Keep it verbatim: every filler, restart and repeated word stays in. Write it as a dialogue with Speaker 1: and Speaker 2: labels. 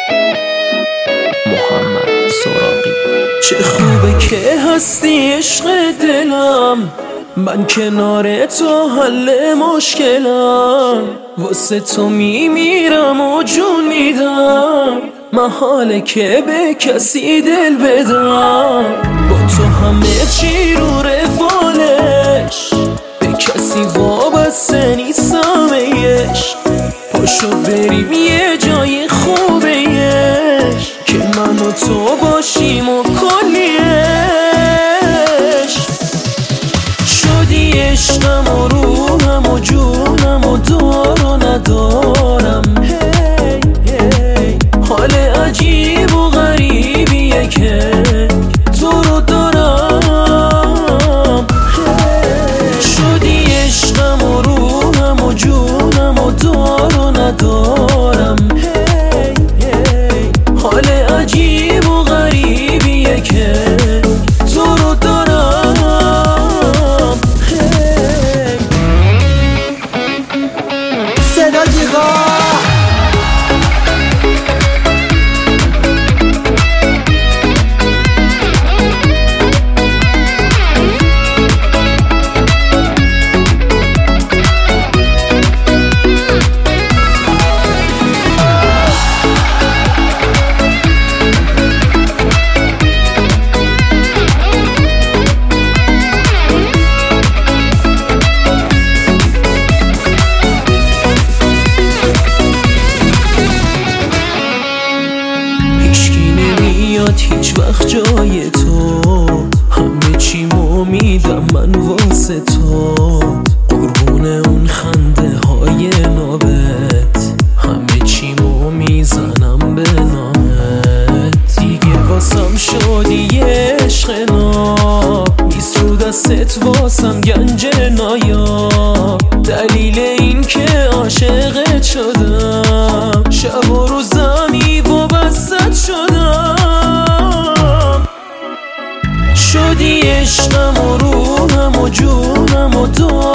Speaker 1: محمد سراغی.
Speaker 2: چه خوبه که هستی عشق دلم، من کنار تو حل مشکلم، واسه تو میمیرم و جون میدم، محاله که به کسی دل بدم. با تو همه چی رو روالش، به کسی وابسته نیستم عشق. پاشو بریم یه جای خوبه عشق، که من و تو باشیم و کلی عشق. شدی عشقم و روحم و جونم و دار و ندارم. هی هی حال عجیب و غریبیه که تو رو دارم. هی شدی عشقم و روحم و جونم و دار و ندارم. هی هی حال عجیب و غریبیه که تو رو دارم.
Speaker 3: صدا جیغا
Speaker 2: هیچ وقت جای تو، همه چی میدم من واسه تو، قربون اون خنده های نابت، همه چی میزنم به نامت. دیگه واسم شدی عشق ناب، نیست رو دستت واسم گنج نایاب. دلیل این که عاشقت شدم، شب و روزمی وابستت شدم. شدی عشقم و روحم و جونم و دو